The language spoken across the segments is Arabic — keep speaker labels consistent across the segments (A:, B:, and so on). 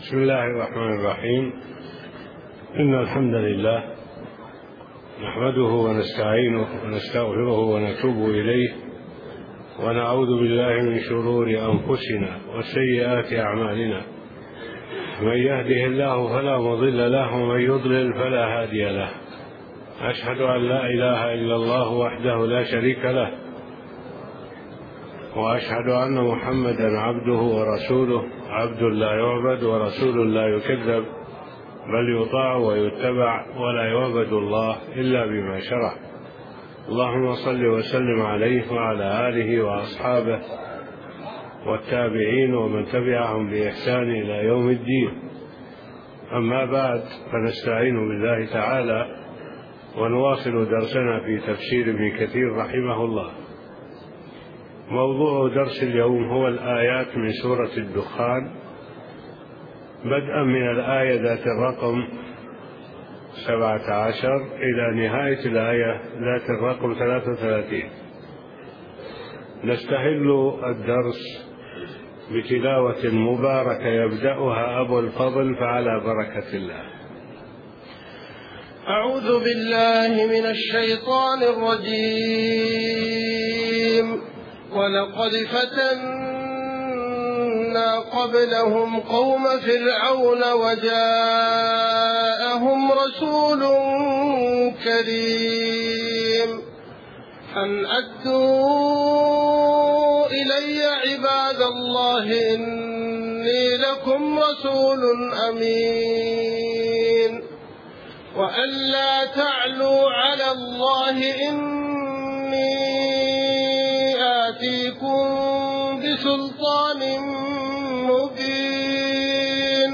A: بسم الله الرحمن الرحيم. إن الحمد لله نحمده ونستعينه ونستغفره ونتوب إليه، ونعوذ بالله من شرور أنفسنا وسيئات أعمالنا. من يهده الله فلا مضل له، ومن يضلل فلا هادي له. أشهد أن لا إله إلا الله وحده لا شريك له، وأشهد أن محمدا عبده ورسوله، عبد لا يعبد ورسول لا يكذب، بل يطاع ويتبع، ولا يعبد الله إلا بما شرع. اللهم صل وسلم عليه وعلى آله وأصحابه والتابعين ومن تبعهم بإحسان إلى يوم الدين. أما بعد، فنستعين بالله تعالى ونواصل درسنا في تفسير ابن كثير رحمه الله. موضوع درس اليوم هو الآيات من سورة الدخان، بدءا من الآية ذات الرقم 17 إلى نهاية الآية ذات الرقم 33. نستهل الدرس بتلاوة مباركة يبدأها أبو الفضل، فعلى بركة الله.
B: أعوذ بالله من الشيطان الرجيم. ولقد فتنا قبلهم قوم فرعون وجاءهم رسول كريم أن أدوا إلي عباد الله إني لكم رسول أمين وأن لا تعلوا على الله إني آتيكم بسلطان مبين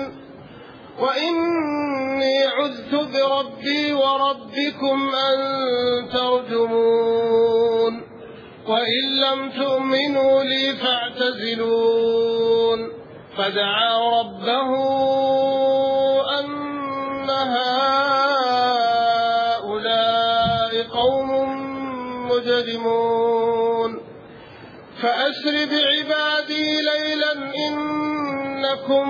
B: وإني عذت بربي وربكم أن ترجمون وإن لم تؤمنوا لي فاعتزلون. فدعا ربه أن هؤلاء قوم مجرمون فأسر بعبادي ليلا إنكم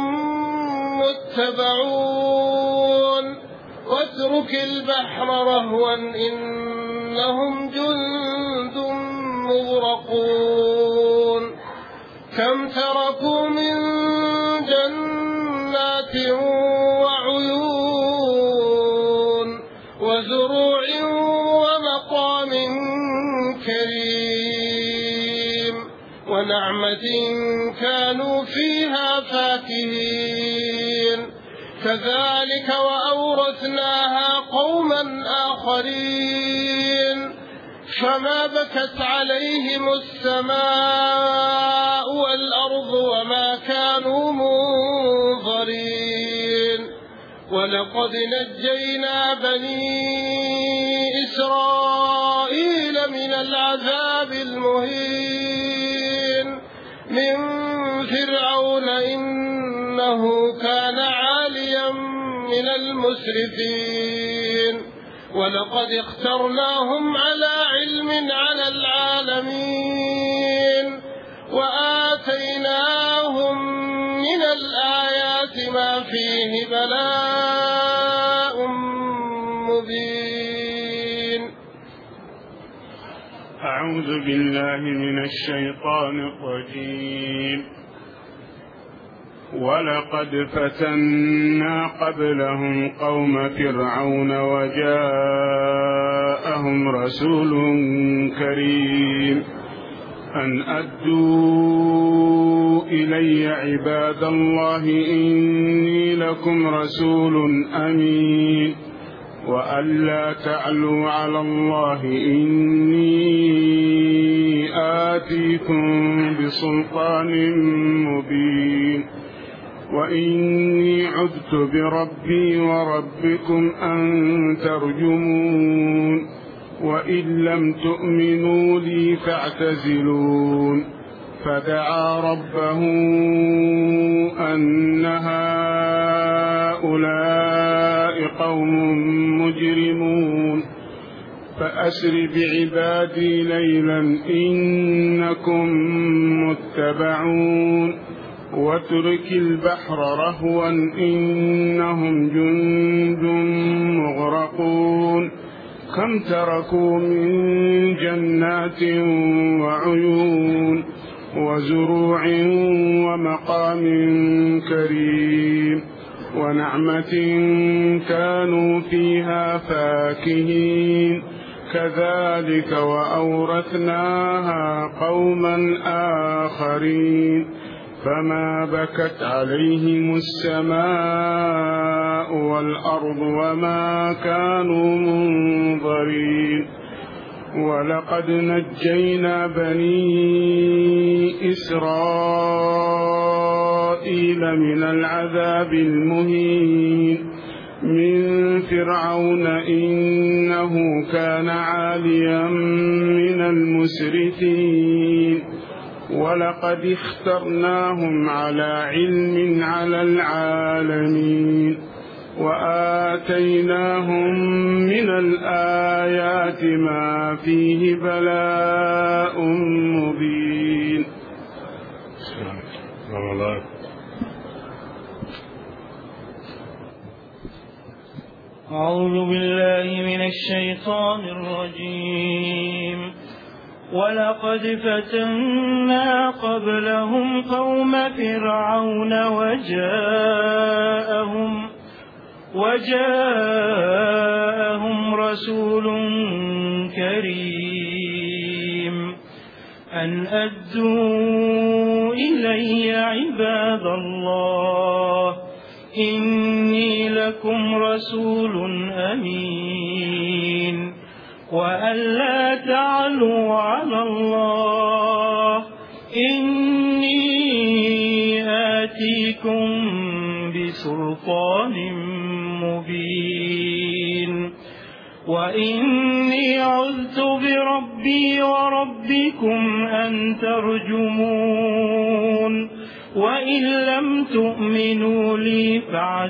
B: متبعون واترك البحر رهوا إنهم جند مغرقون كم تركوا من جنات وعيون وزروع ومقام كريم ونعمة كانوا فيها فاكهين كذلك وأورثناها قوما آخرين فما بكت عليهم السماء والأرض وما كانوا منظرين ولقد نجينا بني إسرائيل من العذاب المهين من فرعون إنه كان عاليا من المسرفين ولقد اخترناهم على علم على العالمين وآتيناهم من الآيات ما فيه بلاء مبين.
C: أعوذ بالله من الشيطان الرجيم. ولقد فتنا قبلهم قوم فرعون وجاءهم رسول كريم أن أدوا إلي عباد الله إني لكم رسول أمين وأن لا تعلوا على الله إني آتيكم بسلطان مبين وإني عذت بربي وربكم أن ترجمون وإن لم تؤمنوا لي فاعتزلون. فدعا ربه أن هؤلاء قوم مجرمون فأسر بعبادي ليلا إنكم متبعون واترك البحر رهوا إنهم جند مغرقون كم تركوا من جنات وعيون وزروع ومقام كريم ونعمة كانوا فيها فاكهين كذلك وأورثناها قوما آخرين فما بكت عليهم السماء والأرض وما كانوا منظرين ولقد نجينا بني إسرائيل من العذاب المهين من فرعون إنه كان عاليا من المسرفين ولقد اخترناهم على علم على العالمين وآتيناهم من الآيات ما فيه بلاء مبين.
D: أعوذ بالله من الشيطان الرجيم. ولقد فتنا قبلهم قوم فرعون وجاءهم رسول كريم أن أدوا إلي عباد الله إني لكم رسول أمين وأن لا تعلوا على الله إني آتيكم بسلطان مبين وإني عذت بربي وربكم أن ترجمون وإن لم تؤمنوا لي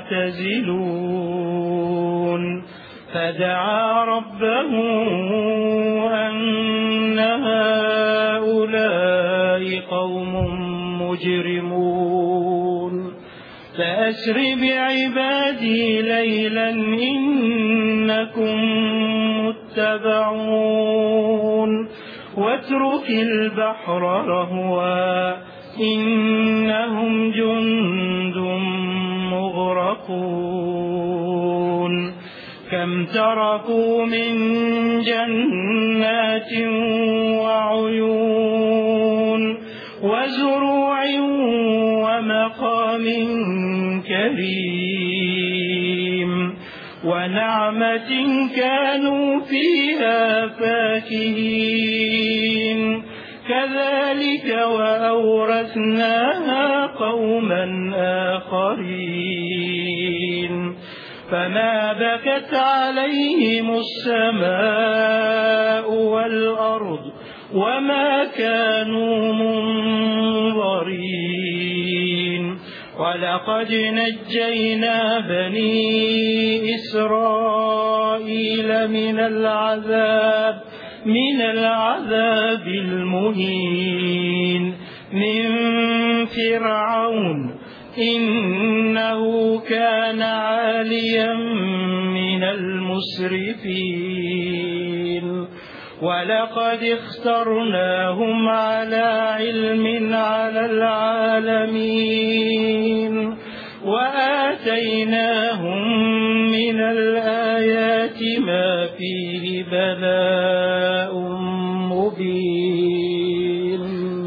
D: فاعتزلون فدعا ربه أن هؤلاء قوم مجرمون فأسر بعبادي ليلا إنكم متبعون واترك البحر رهوا إنهم جند مغرقون كم تركوا من جنات وعيون وزروع ومقام كريم ونعمة كانوا فيها فاكهين كذلك وأورثناها قوما آخرين فما بكت عليهم السماء والأرض وما كانوا منظرين ولقد نجينا بني إسرائيل من العذاب المهين من فرعون إنه كان عاليا من المسرفين ولقد اخترناهم على علم على العالمين وآتيناهم من الآيات ما فيه بلاء مبين.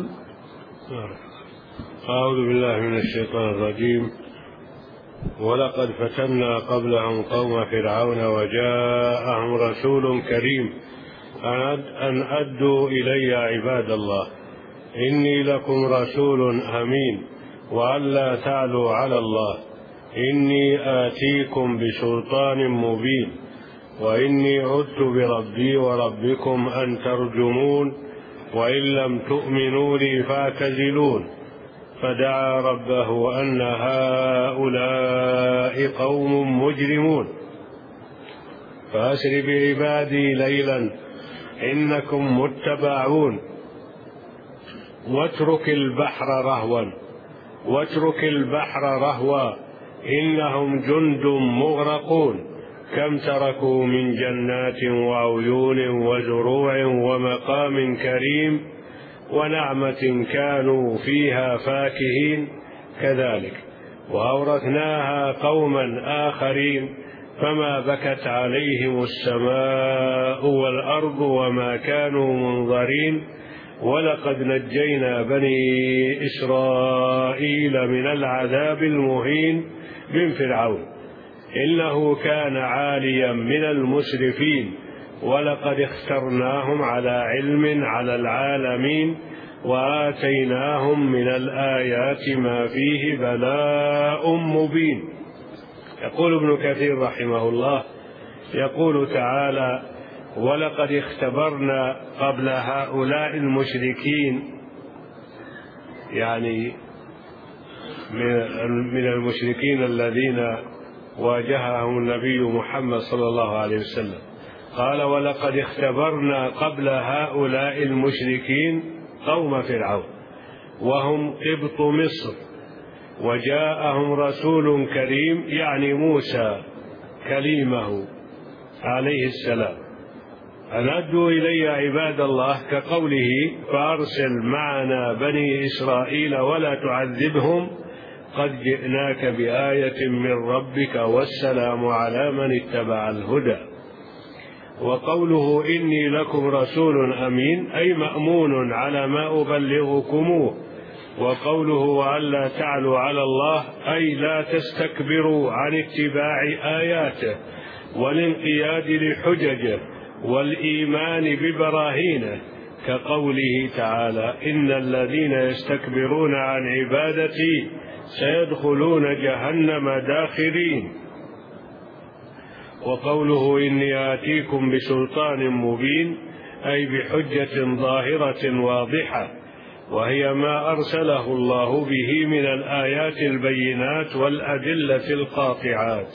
A: أعوذ بالله من الشيطان الرجيم. ولقد فتنا قبلهم قوم فرعون وجاءهم رسول كريم أن أدوا إلي عباد الله إني لكم رسول أمين وأن لا تعلوا على الله إني آتيكم بسلطان مبين وإني عذت بربي وربكم أن ترجمون وإن لم تؤمنوا لي فاعتزلون فدعا ربه أن هؤلاء قوم مجرمون فأسر بعبادي ليلا إنكم متبعون واترك البحر رهوا واترك البحر رهوا إنهم جند مغرقون كم تركوا من جنات وعيون وزروع ومقام كريم ونعمة كانوا فيها فاكهين كذلك وأورثناها قوما آخرين فما بكت عليهم السماء والأرض وما كانوا منظرين ولقد نجينا بني إسرائيل من العذاب المهين من فرعون إنه كان عاليا من المسرفين ولقد اخترناهم على علم على العالمين وآتيناهم من الآيات ما فيه بلاء مبين. يقول ابن كثير رحمه الله يقول تعالى ولقد اختبرنا قبل هؤلاء المشركين يعني من المشركين الذين واجههم النبي محمد صلى الله عليه وسلم قال ولقد اختبرنا قبل هؤلاء المشركين قوم فرعون وهم قبط مصر وجاءهم رسول كريم يعني موسى كليمه عليه السلام أن أدوا إلي عباد الله كقوله فأرسل معنا بني إسرائيل ولا تعذبهم قد جئناك بآية من ربك والسلام على من اتبع الهدى. وقوله إني لكم رسول أمين أي مأمون على ما أبلغكموه. وقوله وألا تعلوا على الله أي لا تستكبروا عن اتباع آياته والانقياد لحججه والإيمان ببراهينه كقوله تعالى إن الذين يستكبرون عن عبادتي سيدخلون جهنم داخرين. وقوله إني آتيكم بسلطان مبين أي بحجة ظاهرة واضحة وهي ما أرسله الله به من الآيات البينات والأدلة القاطعات.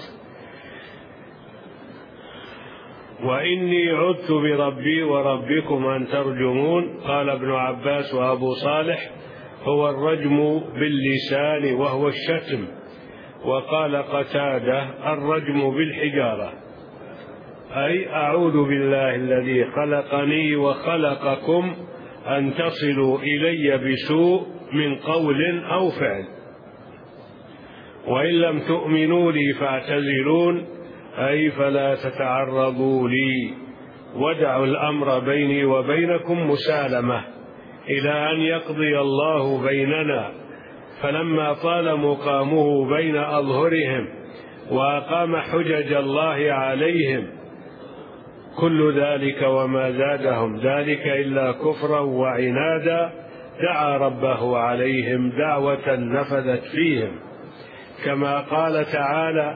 A: وإني عذت بربي وربكم أن ترجمون قال ابن عباس وأبو صالح هو الرجم باللسان وهو الشتم وقال قتادة الرجم بالحجارة أي أعوذ بالله الذي خلقني وخلقكم أن تصلوا إلي بسوء من قول أو فعل وإن لم تؤمنوا لي فاعتزلون أي فلا تتعرضوا لي ودعوا الأمر بيني وبينكم مسالمة إلى أن يقضي الله بيننا. فلما طال مقامه بين أظهرهم وأقام حجج الله عليهم كل ذلك وما زادهم ذلك إلا كفرا وعنادا دعا ربه عليهم دعوة نفذت فيهم كما قال تعالى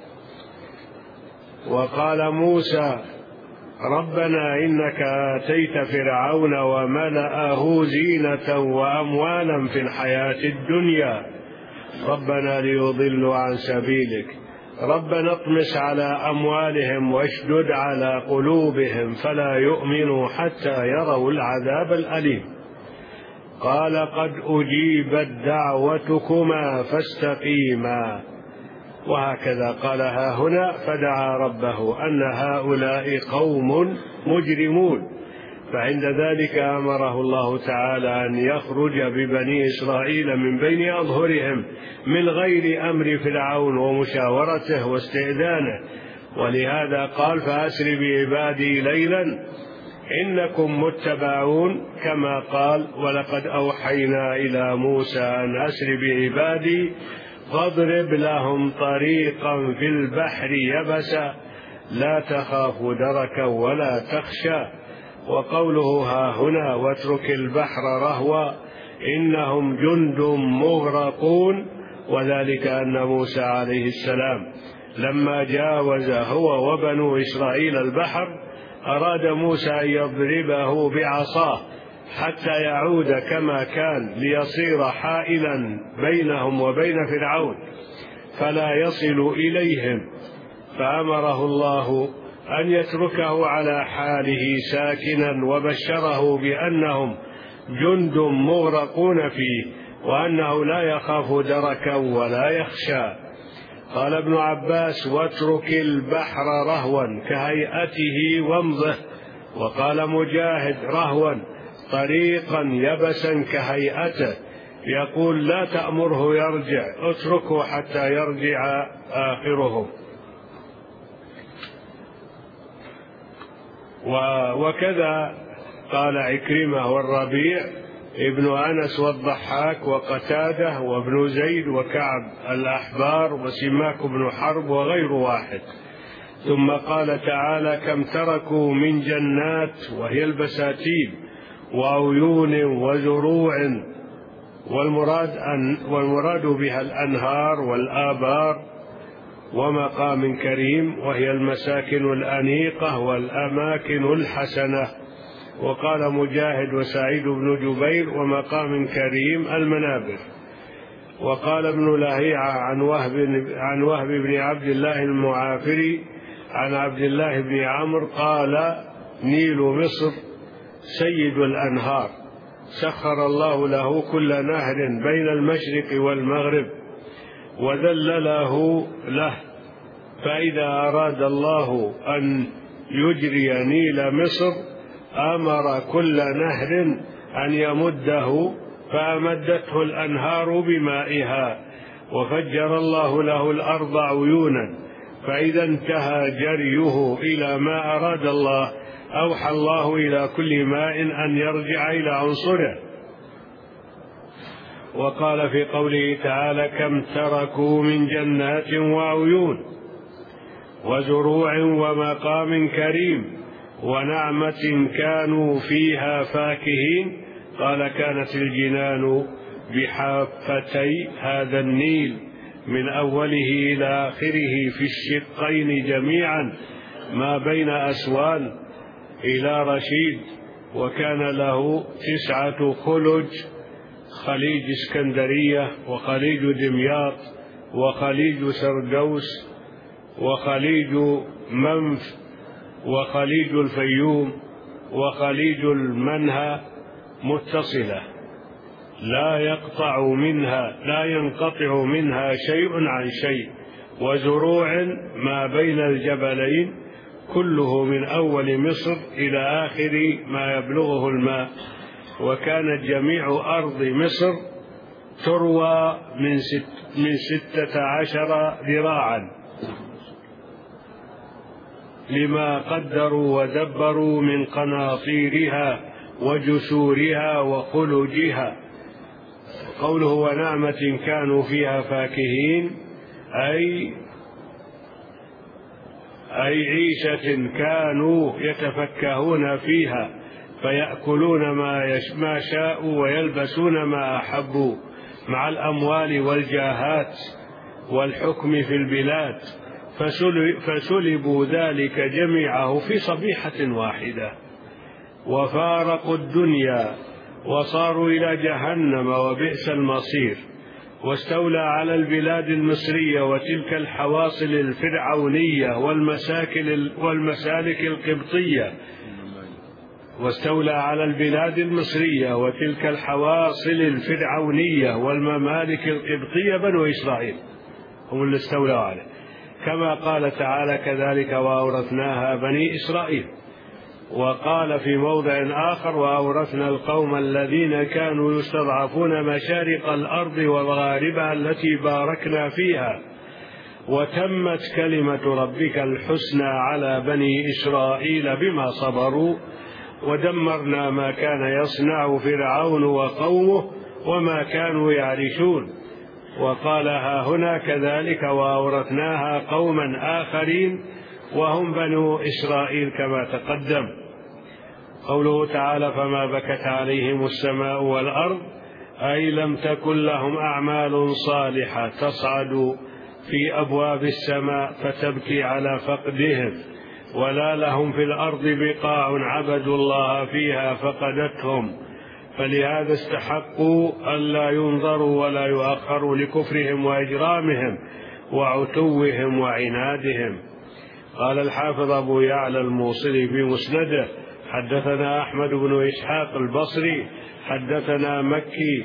A: وقال موسى ربنا إنك آتيت فرعون وملأه زينة وأموالا في الحياة الدنيا ربنا ليضلوا عن سبيلك ربنا اطمس على أموالهم واشدد على قلوبهم فلا يؤمنوا حتى يروا العذاب الأليم قال قد أجيبت دعوتكما فاستقيما. وهكذا قالها هنا فدعا ربه أن هؤلاء قوم مجرمون فعند ذلك أمره الله تعالى أن يخرج ببني إسرائيل من بين أظهرهم من غير أمر فرعون ومشاورته واستئذانه ولهذا قال فأسر بعبادي ليلا إنكم متبعون كما قال ولقد أوحينا إلى موسى أن أسر بعبادي فاضرب لهم طريقا في البحر يبسا لا تخاف دركا ولا تخشى. وقوله ها هنا واترك البحر رهوا إنهم جند مغرقون وذلك أن موسى عليه السلام لما جاوز هو وبنو إسرائيل البحر أراد موسى أن يضربه بعصاه حتى يعود كما كان ليصير حائلا بينهم وبين فرعون فلا يصل إليهم فأمره الله أن يتركه على حاله ساكنا وبشره بأنهم جند مغرقون فيه وأنه لا يخاف دركا ولا يخشى. قال ابن عباس: واترك البحر رهوا كهيئته وامضه. وقال مجاهد: رهوا طريقا يبسا كهيئته، يقول: لا تأمره يرجع، اتركه حتى يرجع آخره. وكذا قال عكرمة والربيع ابن أنس والضحاك وقتادة وابن زيد وكعب الأحبار وسماك بن حرب وغير واحد. ثم قال تعالى: كم تركوا من جنات، وهي البساتين، وعيون وزروع، والمراد بها الأنهار والآبار، ومقام كريم، وهي المساكن الأنيقة والأماكن الحسنة. وقال مجاهد وسعيد بن جبير: ومقام كريم المنابر. وقال ابن لهيعة عن وهب بن عبد الله المعافري عن عبد الله بن عمرو قال: نيل مصر سيد الأنهار، سخر الله له كل نهر بين المشرق والمغرب وذلله له، فإذا أراد الله أن يجري نيل مصر أمر كل نهر أن يمده، فأمدته الأنهار بمائها، وفجر الله له الأرض عيونا، فإذا انتهى جريه إلى ما أراد الله أوحى الله إلى كل ماء أن يرجع إلى عنصره. وقال في قوله تعالى: كم تركوا من جنات وعيون وزروع ومقام كريم ونعمة كانوا فيها فاكهين. قال: كانت الجنان بحافتي هذا النيل من أوله إلى آخره في الشقين جميعا ما بين أسوان إلى رشيد. وكان له 9 خلج: خليج اسكندرية، وخليج دمياط، وخليج سردوس، وخليج منف، وخليج الفيوم، وخليج المنهى، متصلة لا ينقطع منها شيء عن شيء. وزروع ما بين الجبلين كله من أول مصر إلى آخر ما يبلغه الماء. وكانت جميع أرض مصر تروى من 16 ذراعا، لما قدروا ودبروا من قناطيرها وجسورها وخلجها. قوله: ونعمة كانوا فيها فاكهين، أي عيشة كانوا يتفكهون فيها، فيأكلون ما شاءوا ويلبسون ما أحبوا، مع الأموال والجاهات والحكم في البلاد، فسلبوا ذلك جميعه في صبيحة واحدة، وفارقوا الدنيا وصاروا إلى جهنم وبئس المصير. واستولى على البلاد المصرية وتلك الحواصل الفرعونية والمسالك القبطية. واستولى على البلاد المصرية وتلك الحواصل الفرعونية والممالك القبطية بنو إسرائيل، هم اللي استولوا عليه، كما قال تعالى: كذلك وأورثناها بني إسرائيل. وقال في موضع آخر: وأورثنا القوم الذين كانوا يستضعفون مشارق الأرض ومغاربها التي باركنا فيها، وتمت كلمة ربك الحسنى على بني إسرائيل بما صبروا، ودمرنا ما كان يصنع فرعون وقومه وما كانوا يعرشون. وقال: ها هنا كذلك وأورثناها قوما آخرين وهم بنو إسرائيل كما تقدم. قوله تعالى: فما بكت عليهم السماء والأرض، أي لم تكن لهم أعمال صالحة تصعد في أبواب السماء فتبكي على فقدهم، ولا لهم في الأرض بقاع عبدوا الله فيها فقدتهم، فلهذا استحقوا ألا ينظروا ولا يؤخروا لكفرهم وإجرامهم وعتوهم وعنادهم. قال الحافظ أبو يعلى الموصلي في مسنده: حدثنا أحمد بن إسحاق البصري حدثنا مكي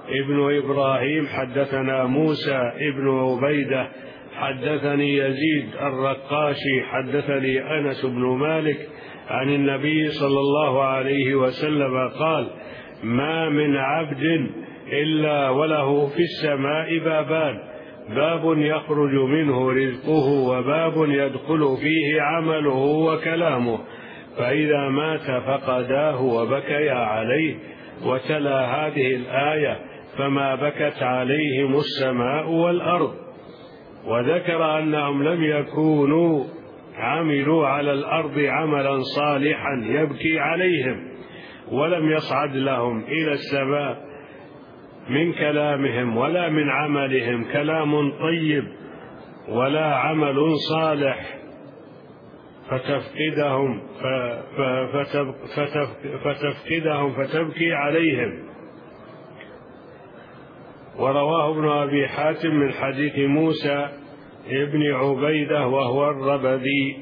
A: ابن إبراهيم حدثنا موسى ابن عبيدة حدثني يزيد الرقاشي حدثني أنس بن مالك عن النبي صلى الله عليه وسلم قال: ما من عبد إلا وله في السماء بابان، باب يخرج منه رزقه وباب يدخل فيه عمله وكلامه، فإذا مات فقداه وبكيا عليه. وتلا هذه الآية: فما بكت عليهم السماء والأرض. وذكر أنهم لم يكونوا عملوا على الأرض عملا صالحا يبكي عليهم، ولم يصعد لهم إلى السماء من كلامهم ولا من عملهم كلام طيب ولا عمل صالح فتفقدهم فتبكي عليهم. ورواه ابن أبي حاتم من حديث موسى ابن عبيدة وهو الربذي.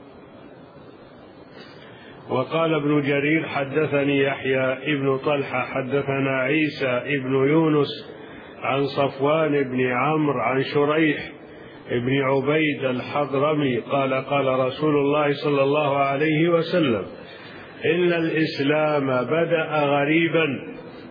A: وقال ابن جرير: حدثني يحيى ابن طلحة حدثنا عيسى ابن يونس عن صفوان بن عمرو عن شريح ابن عبيد الحضرمي قال: قال رسول الله صلى الله عليه وسلم: إن الإسلام بدأ غريبا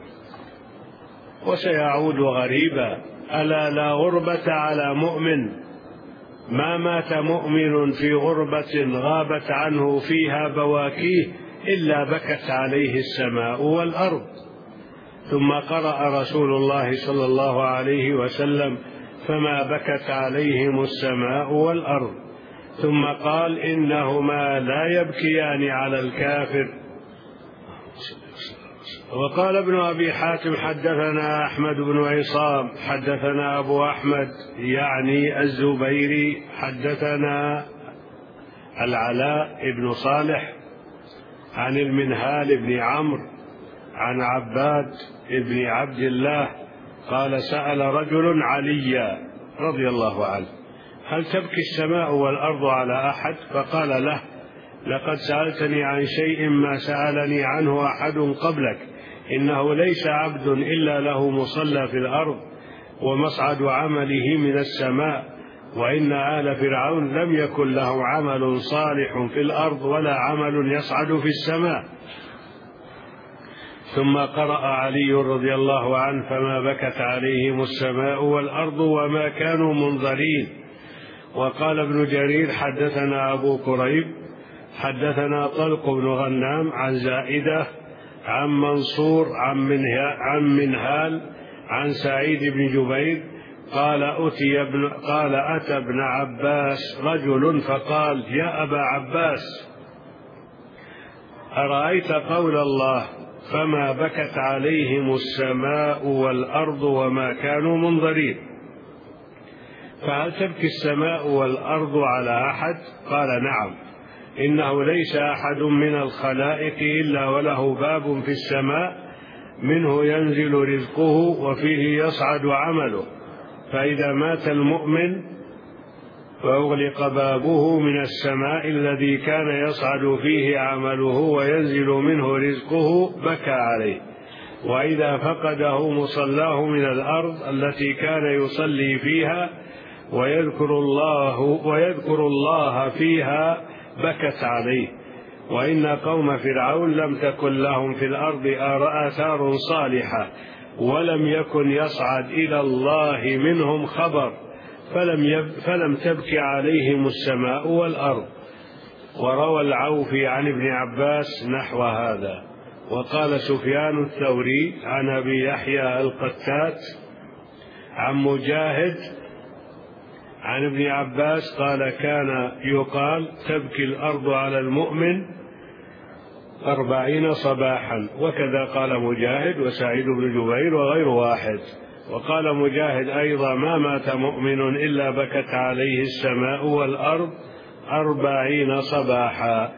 A: وسيعود غريبا، ألا لا غربة على مؤمن، ما مات مؤمن في غربة غابت عنه فيها بواكيه إلا بكت عليه السماء والأرض. ثم قرأ رسول الله صلى الله عليه وسلم: فما بكت عليهم السماء والأرض. ثم قال: إنهما لا يبكيان على الكافر. وقال ابن أبي حاتم: حدثنا أحمد بن عصام حدثنا أبو أحمد يعني الزبيري حدثنا العلاء بن صالح عن المنهال بن عمرو عن عباد بن عبد الله قال: سأل رجل عليا رضي الله عنه: هل تبكي السماء والأرض على أحد؟ فقال له: لقد سألتني عن شيء ما سألني عنه أحد قبلك، إنه ليس عبد إلا له مصلى في الأرض ومصعد عمله من السماء، وإن آل فرعون لم يكن له عمل صالح في الأرض ولا عمل يصعد في السماء. ثم قرأ علي رضي الله عنه: فما بكت عليهم السماء والأرض وما كانوا منظرين. وقال ابن جرير: حدثنا أبو كريب حدثنا طلق بن غنام عن زائدة عن منصور عن منهال عن سعيد بن جبير قال: أتى ابن عباس رجل فقال: يا أبا عباس، أرأيت قول الله: فما بكت عليهم السماء والأرض وما كانوا منظرين، فهل تبكي السماء والأرض على أحد؟ قال: نعم، إنه ليس أحد من الخلائق إلا وله باب في السماء منه ينزل رزقه وفيه يصعد عمله، فإذا مات المؤمن فأغلق بابه من السماء الذي كان يصعد فيه عمله وينزل منه رزقه بكى عليه، وإذا فقده مصلاه من الأرض التي كان يصلي فيها ويذكر الله فيها بكت عليه. وإن قوم فرعون لم تكن لهم في الأرض آثار صالحة ولم يكن يصعد إلى الله منهم خبر، فلم تبكي عليهم السماء والأرض. وروى العوفي عن ابن عباس نحو هذا. وقال سفيان الثوري عن أبي يحيى القتات عن مجاهد عن ابن عباس قال: كان يقال: تبكي الأرض على المؤمن 40 صباحا. وكذا قال مجاهد وسعيد بن جبير وغير واحد. وقال مجاهد أيضا: ما مات مؤمن إلا بكت عليه السماء والأرض 40 صباحا.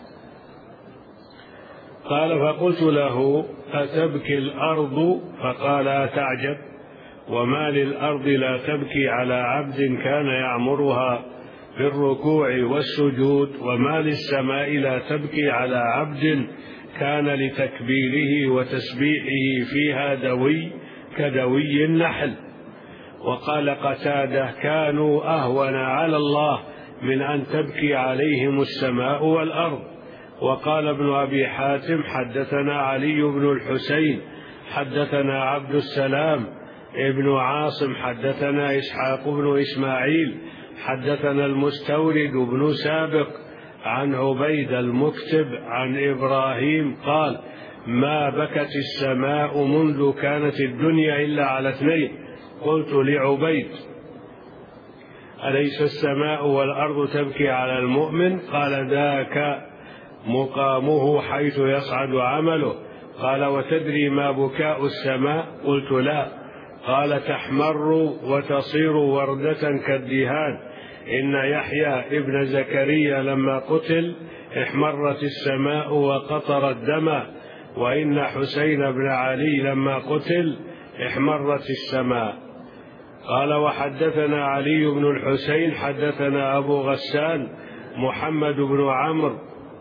A: قال: فقلت له: أتبكي الأرض؟ فقال: أتعجب، وما للأرض لا تبكي على عبد كان يعمرها بالركوع والسجود، وما للسماء لا تبكي على عبد كان لتكبيره وتسبيحه فيها دوي كدوي النحل. وقال قتادة: كانوا أهون على الله من أن تبكي عليهم السماء والأرض. وقال ابن أبي حاتم: حدثنا علي بن الحسين حدثنا عبد السلام ابن عاصم حدثنا إسحاق بن إسماعيل حدثنا المستورد بن سابق عن عبيد المكتب عن إبراهيم قال: ما بكت السماء منذ كانت الدنيا إلا على اثنين. قلت لعبيد: أليس السماء والأرض تبكي على المؤمن؟ قال: ذاك مقامه حيث يصعد عمله. قال: وتدري ما بكاء السماء؟ قلت: لا. قال: تحمر وتصير وردة كالدهان. إن يحيى ابن زكريا لما قتل احمرت السماء وقطرت دما، وإن حسين بن علي لما قتل احمرت السماء. قال: وحدثنا علي بن الحسين حدثنا أبو غسان محمد بن عمرو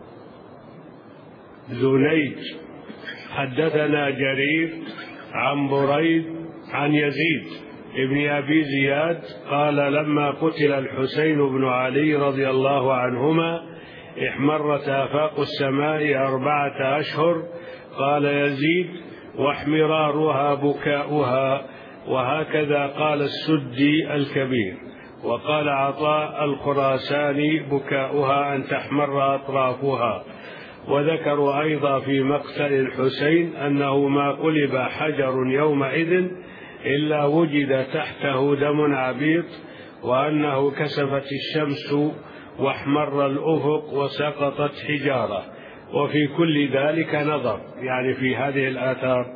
A: زنيج حدثنا جرير عن بريد عن يزيد ابن أبي زياد قال: لما قتل الحسين بن علي رضي الله عنهما احمرت آفاق السماء 4 أشهر. قال يزيد: واحمرارها بكاؤها. وهكذا قال السدي الكبير. وقال عطاء الخراساني: بكاؤها أن تحمر أطرافها. وذكروا أيضا في مقتل الحسين أنه ما قلب حجر يومئذ إلا وجد تحته دم عبيط، وأنه كسفت الشمس واحمر الأفق وسقطت حجارة. وفي كل ذلك نظر، يعني في هذه الآثار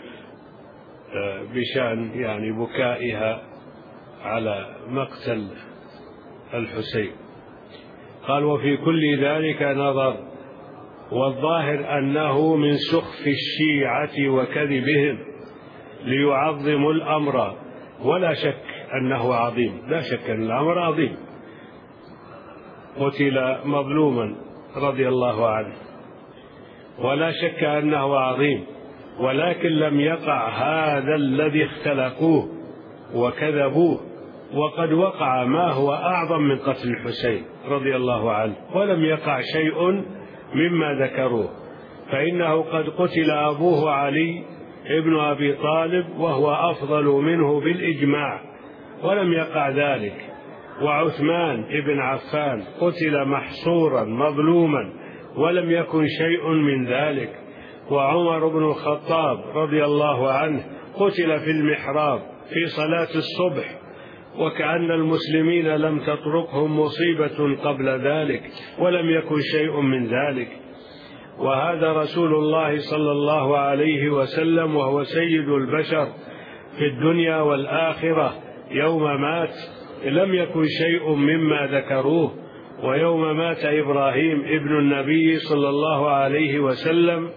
A: بشأن يعني بكائها على مقتل الحسين. قال: وفي كل ذلك نظر. والظاهر أنه من سخف الشيعة وكذبهم ليعظموا الأمر، ولا شك أنه عظيم، لا شك أن الأمر عظيم. قتل مظلوما رضي الله عنه، ولا شك أنه عظيم، ولكن لم يقع هذا الذي اختلقوه وكذبوه. وقد وقع ما هو أعظم من قتل الحسين رضي الله عنه، ولم يقع شيء مما ذكروه. فإنه قد قتل أبوه علي ابن أبي طالب وهو أفضل منه بالإجماع، ولم يقع ذلك. وعثمان ابن عفان قتل محصورا مظلوما، ولم يكن شيء من ذلك. وعمر بن الخطاب رضي الله عنه قتل في المحراب في صلاة الصبح، وكأن المسلمين لم تطرقهم مصيبة قبل ذلك، ولم يكن شيء من ذلك. وهذا رسول الله صلى الله عليه وسلم، وهو سيد البشر في الدنيا والآخرة، يوم مات لم يكن شيء مما ذكروه. ويوم مات إبراهيم ابن النبي صلى الله عليه وسلم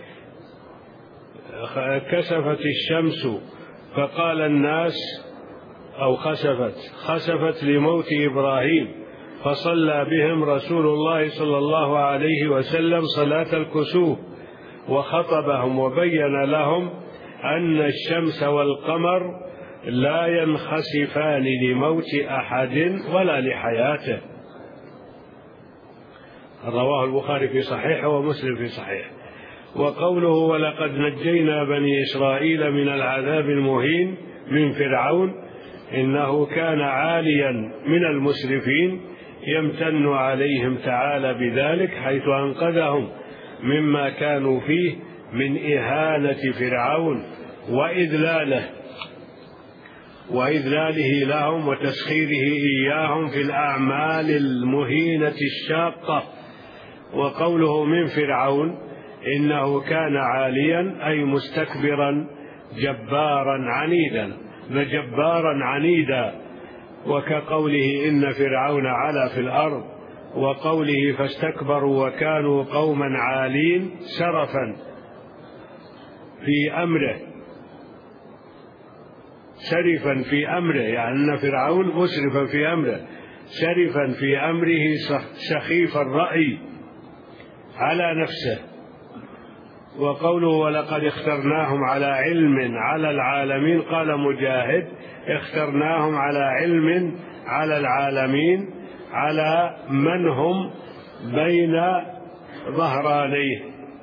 A: كسفت الشمس، فقال الناس أو خسفت لموت إبراهيم، فصلى بهم رسول الله صلى الله عليه وسلم صلاة الكسوف، وخطبهم وبين لهم أن الشمس والقمر لا ينخسفان لموت أحد ولا لحياته. رواه البخاري في صحيحه ومسلم في صحيحه. وقوله: ولقد نجينا بني إسرائيل من العذاب المهين من فرعون، إنه كان عاليا من المسرفين، يمتن عليهم تعالى بذلك حيث أنقذهم مما كانوا فيه من إهانة فرعون وإذلاله لهم وتسخيره إياهم في الأعمال المهينة الشاقة. وقوله من فرعون إنه كان عاليا أي مستكبرا جبارا عنيدا، وكقوله إن فرعون علا في الأرض، وقوله فاستكبروا وكانوا قوما عالين شرفا في أمره، يعني أن فرعون مسرفا في أمره، شرفا في أمره، سخيف الرأي على نفسه، وقوله ولقد اخترناهم على علم على العالمين، قال مجاهد اخترناهم على علم على العالمين، على من هم بين ظهرانيه،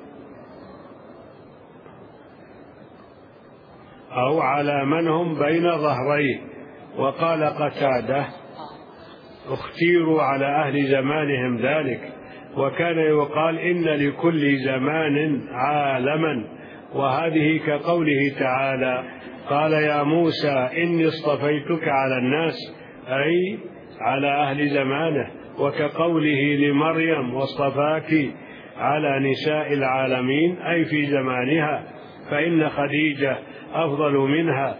A: أو على من هم بين ظهريه. وقال قتادة اختيروا على أهل زمانهم ذلك، وكان يقال إن لكل زمان عالما، وهذه كقوله تعالى قال يا موسى إني اصطفيتك على الناس، أي على أهل زمانه، وكقوله لمريم واصطفاك على نساء العالمين، أي في زمانها، فإن خديجة أفضل منها،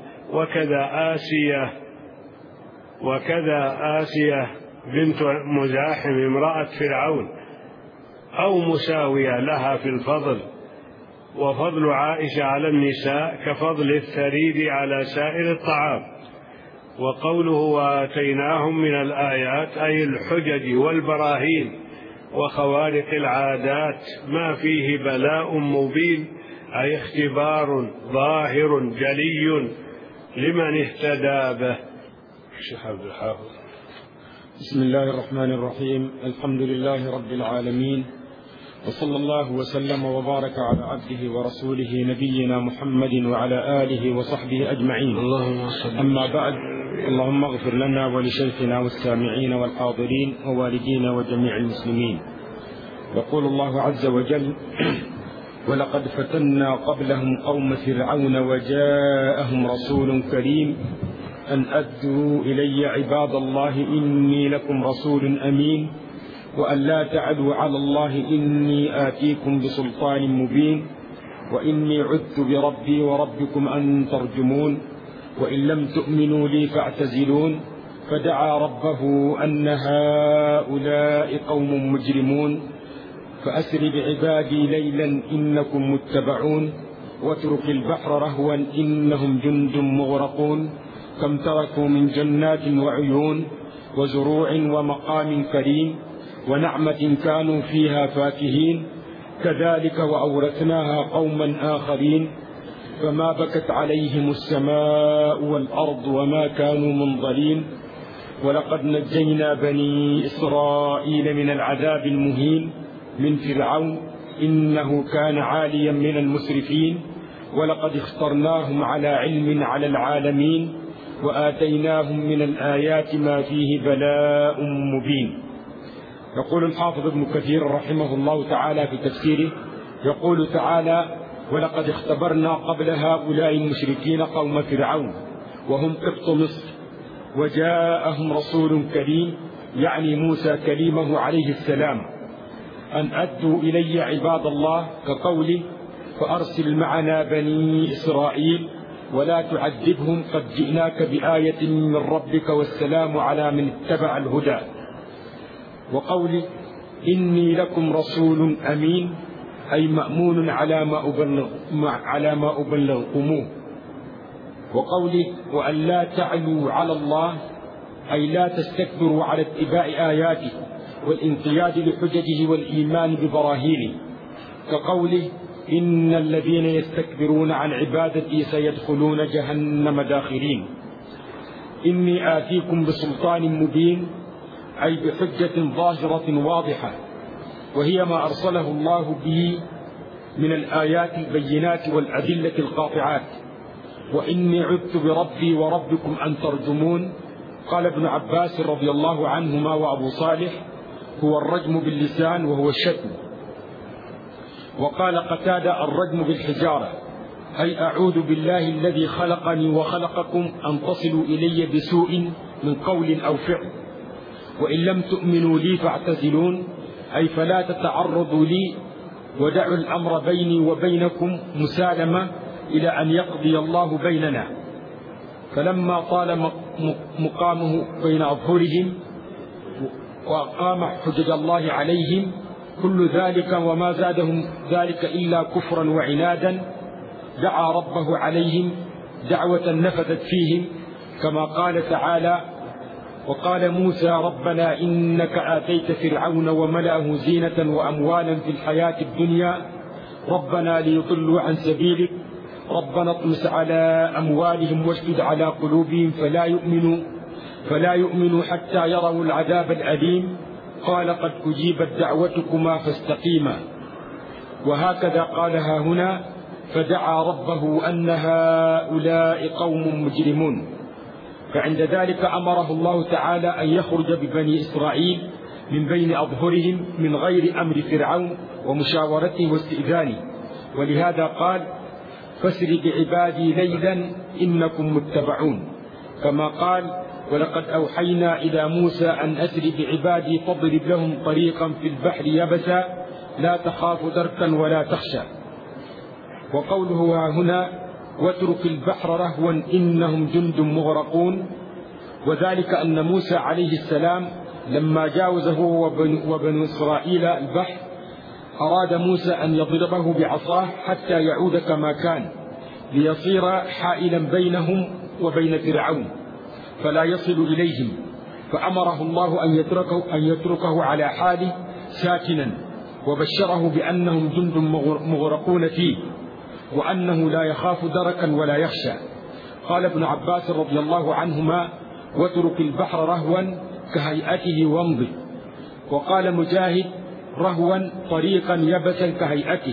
A: وكذا آسية بنت مزاحم امرأة فرعون، أو مساوية لها في الفضل. وفضل عائشة على النساء كفضل الثريد على سائر الطعام. وقوله وآتيناهم من الآيات أي الحجج والبراهين وخوارق العادات ما فيه بلاء مبين، أي اختبار ظاهر جلي لمن اهتدى به. الشيخ عبد الحافظ.
E: بسم الله الرحمن الرحيم. الحمد لله رب العالمين، وصلى الله وسلم وبارك على عبده ورسوله نبينا محمد وعلى آله وصحبه أجمعين. أما بعد، اللهم اغفر لنا ولشيخنا والسامعين والحاضرين ووالدينا وجميع المسلمين. يقول الله عز وجل ولقد فتنا قبلهم قوم فرعون وجاءهم رسول كريم أن أدوا إلي عباد الله إني لكم رسول أمين وأن لا تعدوا على الله إني آتيكم بسلطان مبين وإني عذت بربي وربكم أن ترجمون وإن لم تؤمنوا لي فاعتزلون فدعا ربه أن هؤلاء قوم مجرمون فأسر بعبادي ليلا إنكم متبعون واترك البحر رهوا إنهم جند مغرقون كم تركوا من جنات وعيون وزروع ومقام كريم ونعمة كانوا فيها فاكهين كذلك وأورثناها قوما آخرين فما بكت عليهم السماء والأرض وما كانوا منظرين ولقد نجينا بني إسرائيل من العذاب المهين من فرعون إنه كان عاليا من المسرفين ولقد اخترناهم على علم على العالمين وآتيناهم من الآيات ما فيه بلاء مبين. يقول الحافظ ابن كثير رحمه الله تعالى في تفسيره، يقول تعالى ولقد اختبرنا قبل هؤلاء المشركين قوم فرعون وهم قبط مصر وجاءهم رسول كريم يعني موسى كليمه عليه السلام أن أدوا إلي عباد الله كقوله فأرسل معنا بني إسرائيل ولا تعذبهم قد جئناك بآية من ربك والسلام على من اتبع الهدى وقوله إني لكم رسول أمين أي مأمون على ما أبلغكموه وقوله وأن لا تعلوا على الله أي لا تستكبروا على اتباع آياته والانقياد لحججه والإيمان ببراهينه كقوله إن الذين يستكبرون عن عبادتي سيدخلون جهنم داخرين. إني آتيكم بسلطان مبين أي بحجة ظاهرة واضحة وهي ما أرسله الله به من الآيات البينات والأدلة القاطعات وإني عذت بربي وربكم أن ترجمون. قال ابن عباس رضي الله عنهما وأبو صالح هو الرجم باللسان وهو الشتم. وقال قتادة الرجم بالحجارة أي أعوذ بالله الذي خلقني وخلقكم أن تصلوا إلي بسوء من قول أو فعل وإن لم تؤمنوا لي فاعتزلون أي فلا تتعرضوا لي ودعوا الأمر بيني وبينكم مسالمة إلى أن يقضي الله بيننا. فلما طال مقامه بين أظهرهم وأقام حجج الله عليهم كل ذلك وما زادهم ذلك إلا كفرا وعنادا دعا ربه عليهم دعوة نفذت فيهم كما قال تعالى وقال موسى ربنا إنك آتيت فرعون وملأه زينة وأموالا في الحياة الدنيا ربنا ليضلوا عن سبيلك ربنا اطمس على أموالهم واشدد على قلوبهم فلا يؤمنوا حتى يروا العذاب الأليم قال قد أجيبت دعوتكما فاستقيما. وهكذا قالها هنا فدعا ربه أن هؤلاء قوم مجرمون. فعند ذلك أمره الله تعالى أن يخرج ببني إسرائيل من بين أظهرهم من غير أمر فرعون ومشاورته واستئذانه، ولهذا قال فاسر بعبادي ليلا إنكم متبعون، كما قال ولقد أوحينا إلى موسى أن أسر بعبادي فاضرب لهم طريقا في البحر يبسا لا تخاف دركا ولا تخشى. وقوله هنا واترك البحر رهوا إنهم جند مغرقون، وذلك أن موسى عليه السلام لما جاوزه وبنو إسرائيل البحر أراد موسى أن يضربه بعصاه حتى يعود كما كان ليصير حائلا بينهم وبين فرعون فلا يصل إليهم، فأمره الله أن يتركه على حاله ساكنا، وبشره بأنهم جند مغرقون فيه وأنه لا يخاف دركا ولا يخشى. قال ابن عباس رضي الله عنهما واترك البحر رهوا كهيئته وامضي. وقال مجاهد رهوا طريقا يبسا كهيئته.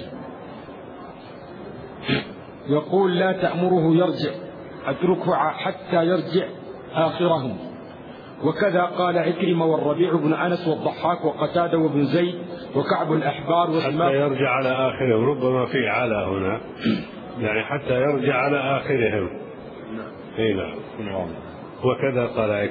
E: يقول لا تأمره يرجع اتركه حتى يرجع آخرهم. وكذا قال عكرمة والربيع بن أنس والضحاك وقتادة وابن زيد وكعب الأحبار
A: حتى يرجع على آخرهم، ربما في على هنا يعني حتى يرجع على آخرهم. نعم. وكذا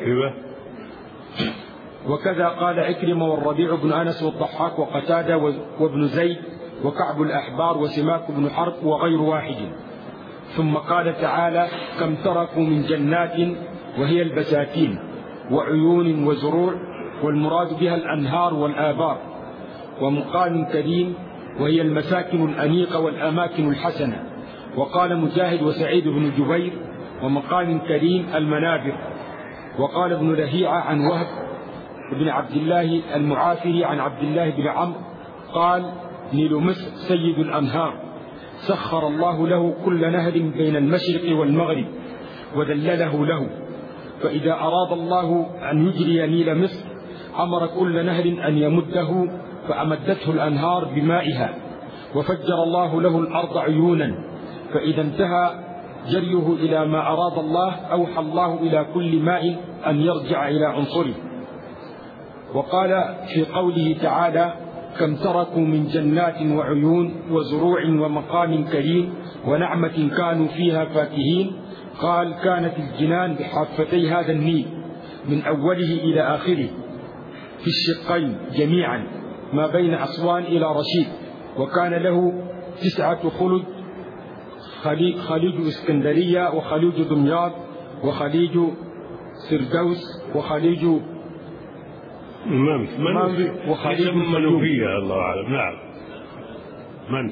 A: قال عكرمة والربيع بن أنس والضحاك وقتادة وابن زيد وكعب الأحبار وسماك بن حرب وغير واحد. ثم قال تعالى كم تركوا من جنات وهي البساتين وعيون وزروع، والمراد بها الأنهار والآبار، ومقام كريم وهي المساكن الأنيقة والأماكن الحسنة. وقال مجاهد وسعيد بن جبير ومقام كريم المنابر. وقال ابن لهيعة عن وهب بن عبد الله المعافري عن عبد الله بن عمرو قال نيل مصر سيد الأنهار، سخر الله له كل نهر بين المشرق والمغرب وذلله له، فإذا أراد الله أن يجري نيل مصر أمر كل نهر أن يمده فأمدته الأنهار بمائها، وفجر الله له الأرض عيونا، فإذا انتهى جريه إلى ما أراد الله أوحى الله إلى كل ماء أن يرجع إلى عنصره. وقال في قوله تعالى كم تركوا من جنات وعيون وزروع ومقام كريم ونعمة كانوا فيها فاكهين، قال كانت الجنان بحافتي هذا النيل من أوله إلى آخره في الشقين جميعا ما بين أسوان إلى رشيد. وكان له 9 خلد، خليج اسكندرية وخليج دمياط وخليج سردوس وخليج منف وخليج منوفية الله أعلم. نعم منف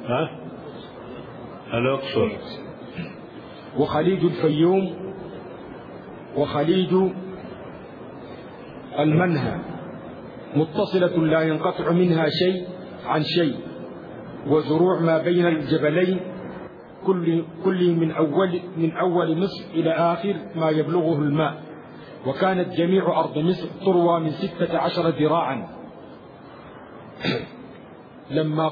A: الأقصر
E: وخليج الفيوم وخليج المنهى متصلة لا ينقطع منها شيء عن شيء، وزروع ما بين الجبلين كل من أول مصر إلى آخر ما يبلغه الماء. وكانت جميع أرض مصر تروى من 16 ذراعا. لما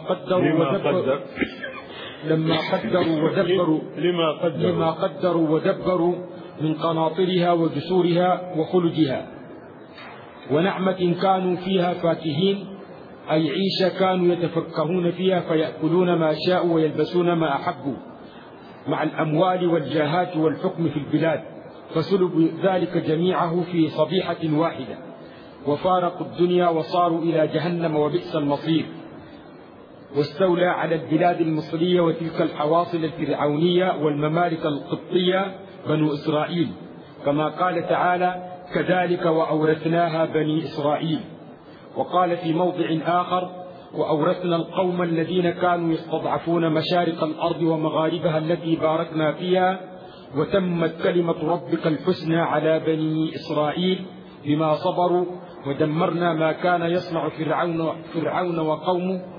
E: قدروا ودبروا من قناطرها وجسورها وخلجها. ونعمة كانوا فيها فاكهين، أي عيشة كانوا يتفكهون فيها فيأكلون ما شاءوا ويلبسون ما أحبوا، مع الأموال والجاهات والحكم في البلاد، فسلبوا ذلك جميعه في صبيحة واحدة، وفارقوا الدنيا وصاروا إلى جهنم وبئس المصير. واستولى على البلاد المصرية وتلك الحواصل الفرعونية والممالك القبطية بنو إسرائيل، كما قال تعالى كذلك وأورثناها بني إسرائيل. وقال في موضع آخر وأورثنا القوم الذين كانوا يستضعفون مشارق الأرض ومغاربها التي باركنا فيها وتمت كلمة ربك الحسنى على بني إسرائيل بما صبروا ودمرنا ما كان يصنع فرعون وقومه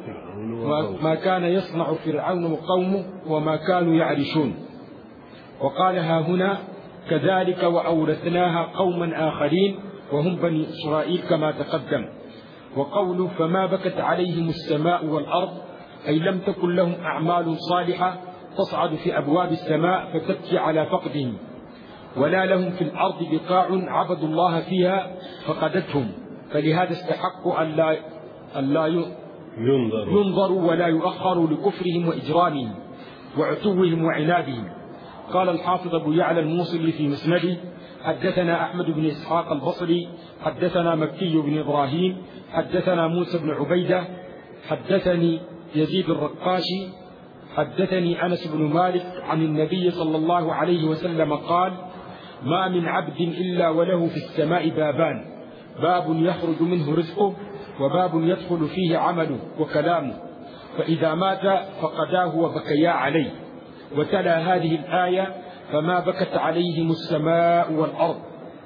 E: ما كان يصنع فرعون وقومه وما كانوا يعرشون. وقال ها هنا كذلك وأورثناها قوما آخرين وهم بني إسرائيل كما تقدم. وقوله فما بكت عليهم السماء والأرض أي لم تكن لهم أعمال صالحة تصعد في أبواب السماء فتبكي على فقدهم، ولا لهم في الأرض بقاع عبدوا الله فيها فقدتهم، فلهذا استحقوا أن لا ينظروا ولا يؤخروا لكفرهم وإجرامهم وعتوهم وعنادهم. قال الحافظ أبو يعلى الموصلي في مسنده حدثنا أحمد بن إسحاق البصري حدثنا مكي بن إبراهيم حدثنا موسى بن عبيدة حدثني يزيد الرقاشي حدثني أنس بن مالك عن النبي صلى الله عليه وسلم قال ما من عبد إلا وله في السماء بابان، باب يخرج منه رزقه وباب يدخل فيه عمله وكلامه، فإذا مات فقداه وبكيا عليه. وتلا هذه الآية فما بكت عليهم السماء والأرض.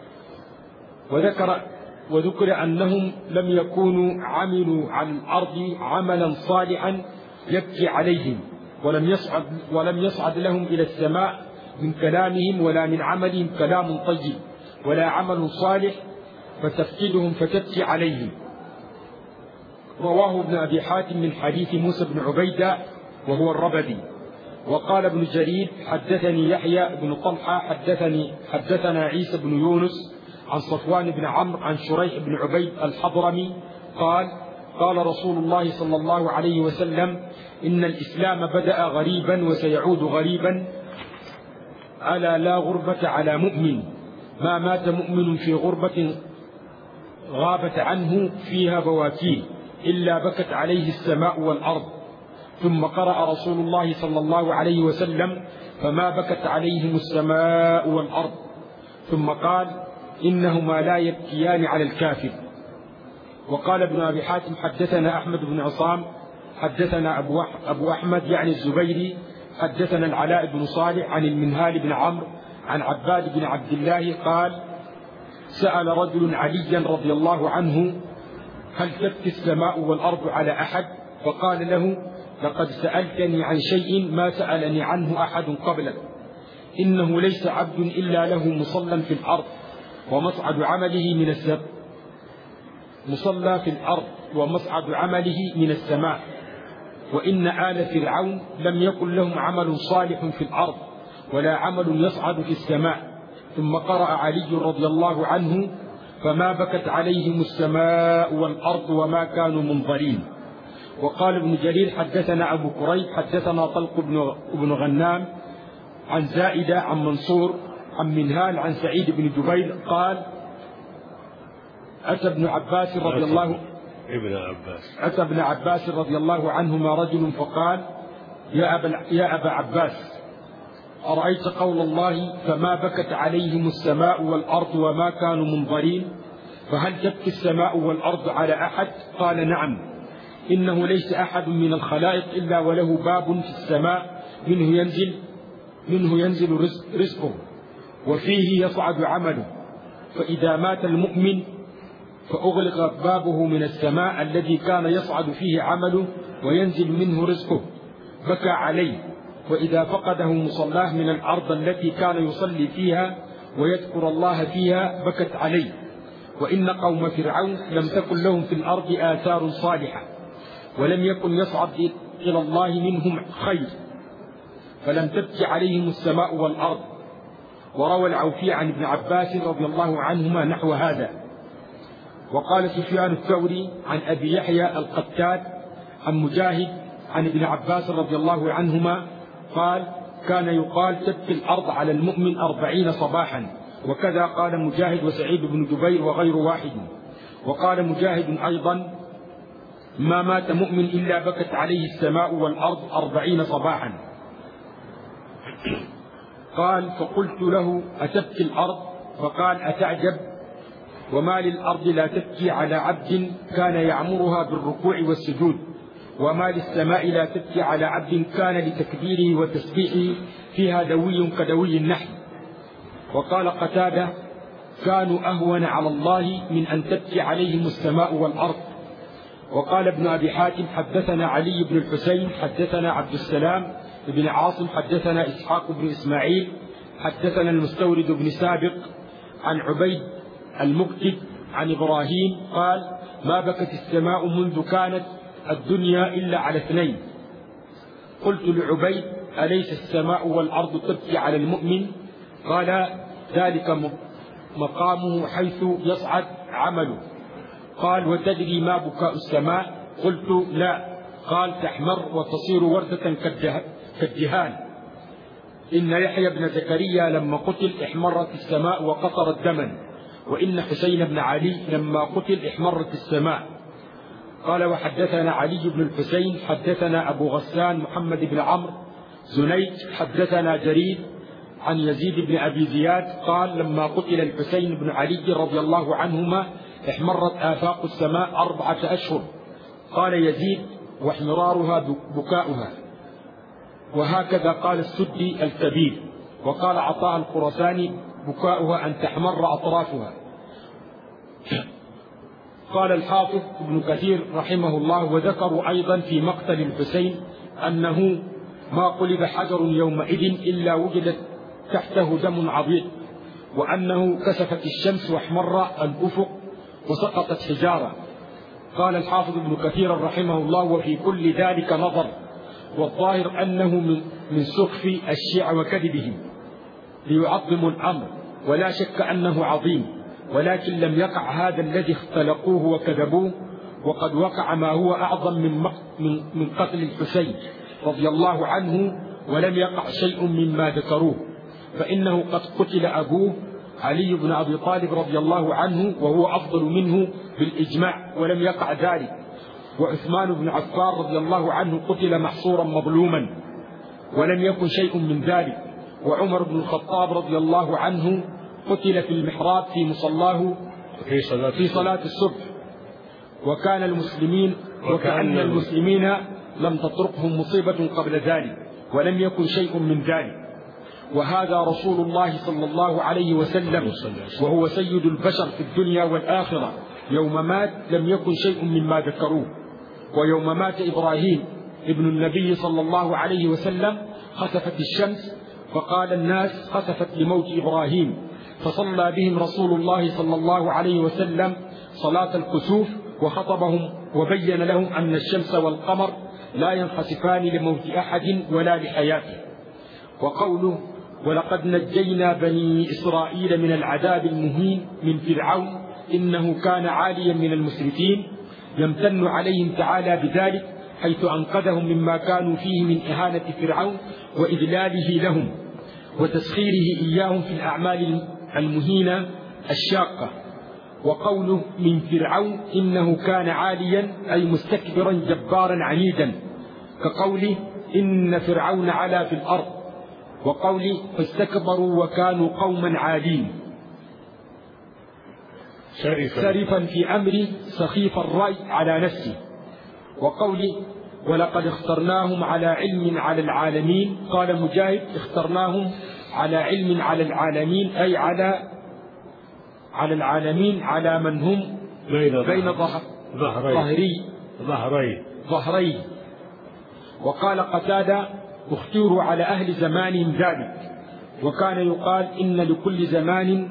E: وذكر أنهم لم يكونوا عملوا على الأرض عملا صالحا يبكي عليهم، ولم يصعد لهم إلى السماء من كلامهم ولا من عملهم كلام طيب ولا عمل صالح فتفقدهم فتبكي عليهم. رواه ابن أبي حاتم من حديث موسى بن عبيدة وهو الربدي. وقال ابن جرير حدثني يحيى بن طلحة حدثنا عيسى بن يونس عن صفوان بن عمرو عن شريح بن عبيد الحضرمي قال رسول الله صلى الله عليه وسلم إن الإسلام بدأ غريبا وسيعود غريبا، ألا لا غربة على مؤمن، ما مات مؤمن في غربة غابت عنه فيها بواكين إلا بكت عليه السماء والأرض. ثم قرأ رسول الله صلى الله عليه وسلم فما بكت عليهم السماء والأرض، ثم قال إنهما لا يبكيان على الكافر. وقال ابن أبي حاتم حدثنا أحمد بن عصام حدثنا أبو أحمد يعني الزبيري حدثنا العلاء بن صالح عن المنهال بن عمرو عن عباد بن عبد الله قال سأل رجل عليا رضي الله عنه هل تبكي السماء والأرض على أحد؟ فقال له لقد سألتني عن شيء ما سألني عنه أحد قبلك، إنه ليس عبد إلا له مصلى في الأرض ومصعد عمله من السماء، مصلى في الأرض ومصعد عمله من السماء، وإن آل فرعون لم يكن لهم عمل صالح في الأرض ولا عمل يصعد في السماء. ثم قرأ علي رضي الله عنه فما بكت عليهم السماء والأرض وما كانوا منظرين. وقال ابن جرير حدثنا أبو كريب حدثنا طلق بن غنام عن زائدة عن منصور عن منهال عن سعيد بن جبير قال أتى ابن عباس رضي الله عنهما رجل فقال يا أبا عباس أرأيت قول الله فما بكت عليهم السماء والأرض وما كانوا منظرين، فهل تبكي السماء والأرض على أحد؟ قال نعم، إنه ليس أحد من الخلائق إلا وله باب في السماء منه ينزل رزقه وفيه يصعد عمله، فإذا مات المؤمن فأغلق بابه من السماء الذي كان يصعد فيه عمله وينزل منه رزقه بكى عليه، وإذا فقده مصلاه من الأرض التي كان يصلي فيها ويذكر الله فيها بكت عليه. وإن قوم فرعون لم تكن لهم في الأرض آثار صالحة ولم يكن يصعد إلى الله منهم خير، فلم تبكي عليهم السماء والأرض. وروى العوفي عن ابن عباس رضي الله عنهما نحو هذا. وقال سفيان الثوري عن أبي يحيى القتاد عن مجاهد عن ابن عباس رضي الله عنهما قال كان يقال تبكي الأرض على المؤمن 40 صباحا، وكذا قال مجاهد وسعيد بن جبير وغير واحد. وقال مجاهد أيضا ما مات مؤمن إلا بكت عليه السماء والأرض 40 صباحا. قال فقلت له أتبكي الأرض؟ فقال أتعجب، وما للأرض لا تبكي على عبد كان يعمرها بالركوع والسجود، وما للسماء لا تبكي على عبد كان لتكبيره وتسبيحه فيها دوي كدوي النحل. وقال قتادة كانوا أهون على الله من أن تبكي عليهم السماء والأرض. وقال ابن أبي حاتم حدثنا علي بن الحسين حدثنا عبد السلام بن عاصم حدثنا إسحاق بن إسماعيل حدثنا المستورد بن سابق عن عبيد المكتب عن إبراهيم قال ما بكت السماء منذ كانت الدنيا إلا على اثنين. قلت لعبيد أليس السماء والأرض تبكي على المؤمن؟ قال ذلك مقامه حيث يصعد عمله. قال وتدري ما بكاء السماء؟ قلت لا. قال تحمر وتصير وردة كالدهان. إن يحيى بن زكريا لما قتل احمرت السماء وقطرت دما، وإن حسين بن علي لما قتل احمرت السماء. قال وحدثنا علي بن الحسين حدثنا أبو غسان محمد بن عمرو زنيج حدثنا جرير عن يزيد بن أبي زياد قال لما قتل الحسين بن علي رضي الله عنهما احمرت آفاق السماء 4 أشهر. قال يزيد واحمرارها بكاؤها. وهكذا قال السدي الكبير. وقال عطاء الخرساني بكاؤها أن تحمر أطرافها. قال الحافظ ابن كثير رحمه الله وذكروا أيضا في مقتل الحسين أنه ما قلب حجر يومئذ إلا وجدت تحته دم عبيط، وأنه كسفت الشمس واحمر الأفق وسقطت حجارة. قال الحافظ ابن كثير رحمه الله وفي كل ذلك نظر، والظاهر أنه من سخف الشيع وكذبهم ليعظموا الأمر، ولا شك أنه عظيم، ولكن لم يقع هذا الذي اختلقوه وكذبوه، وقد وقع ما هو أعظم من قتل الحسين رضي الله عنه، ولم يقع شيء مما ذكروه، فإنه قد قتل أبوه علي بن أبي طالب رضي الله عنه وهو أفضل منه بالإجماع ولم يقع ذلك. وعثمان بن عفان رضي الله عنه قتل محصورا مظلوما ولم يكن شيء من ذلك. وعمر بن الخطاب رضي الله عنه قتل في المحراب في مصلاه في صلاة الصبح، وكان المسلمين لم تطرقهم مصيبة قبل ذلك ولم يكن شيء من ذلك. وهذا رسول الله صلى الله عليه وسلم وهو سيد البشر في الدنيا والآخرة، يوم مات لم يكن شيء مما ذكروه. ويوم مات إبراهيم ابن النبي صلى الله عليه وسلم خسفت الشمس، فقال الناس خسفت لموت إبراهيم، فصلى بهم رسول الله صلى الله عليه وسلم صلاة الكسوف وخطبهم وبين لهم أن الشمس والقمر لا ينخسفان لموت أحد ولا لحياته. وقوله ولقد نجينا بني إسرائيل من العذاب المهين من فرعون إنه كان عاليا من المسرفين، يمتن عليهم تعالى بذلك حيث أنقذهم مما كانوا فيه من إهانة فرعون وإذلاله لهم وتسخيره إياهم في الأعمال المهينة الشاقة. وقوله من فرعون إنه كان عاليا أي مستكبرا جبارا عنيدا، كقوله إن فرعون علا في الأرض، وقوله فاستكبروا وكانوا قوما عالين. سرفا في أمره سخيف الرأي على نفسه. وقوله ولقد اخترناهم على علم على العالمين، قال مجاهد اخترناهم على علم على العالمين أي على العالمين على من هم بين ظهري. وقال قتادة اختيروا على أهل زمانهم ذلك، وكان يقال إن لكل زمان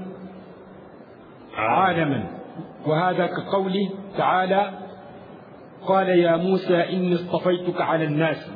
E: عالما. وهذا كقوله تعالى قال يا موسى إني اصطفيتك على الناس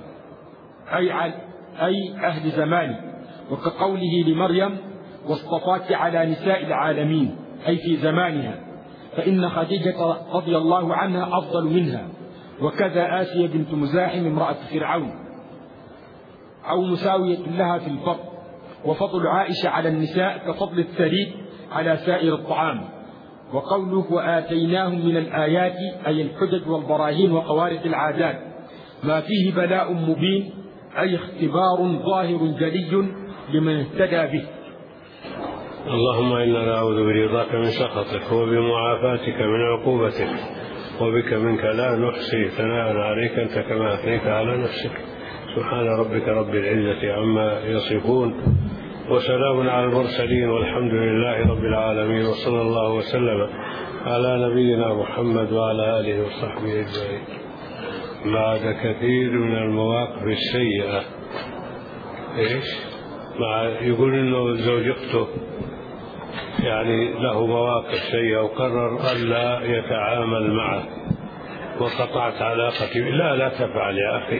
E: أي أهل زماني. وكقوله لمريم واصطفاك على نساء العالمين أي في زمانها، فإن خديجة رضي الله عنها أفضل منها، وكذا آسيا بنت مزاحم امرأة فرعون أو مساوية لها في الفضل. وفضل عائشة على النساء كفضل الثريد على سائر الطعام. وقوله وآتيناهم من الآيات أي الحجج والبراهين وقوارث العادات ما فيه بلاء مبين أي اختبار ظاهر جلي لمن اهتدى به.
A: اللهم إنا نعوذ برضاك من سخطك وبمعافاتك من عقوبتك، وبك منك لا نحصي ثناء عليك أنت كما أثنيت على نفسك. سبحان ربك رب العزة عما يصفون، وسلام على المرسلين والحمد لله رب العالمين، وصلى الله وسلم على نبينا محمد وعلى آله وصحبه أجمعين. بعد كثير من المواقف السيئة يقول إنه زوج أخته يعني له مواقف سيئة وقرر ألا يتعامل معه وقطعت علاقتي. لا تفعل يا أخي،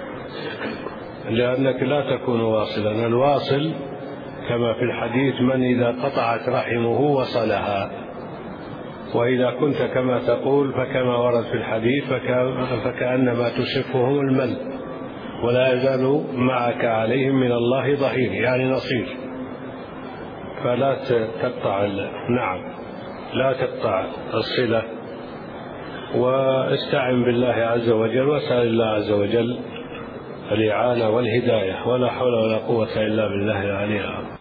A: لأنك لا تكون واصلا. الواصل كما في الحديث من إذا قطعت رحمه وصلها، وإذا كنت كما تقول فكما ورد في الحديث فكأنما تشفهم المل، ولا يزال معك عليهم من الله ظهير يعني نصير. فلا تقطع لا تقطع الصلة، واستعن بالله عز وجل واسأل الله عز وجل الإعانة والهداية، ولا حول ولا قوة إلا بالله العلي العظيم.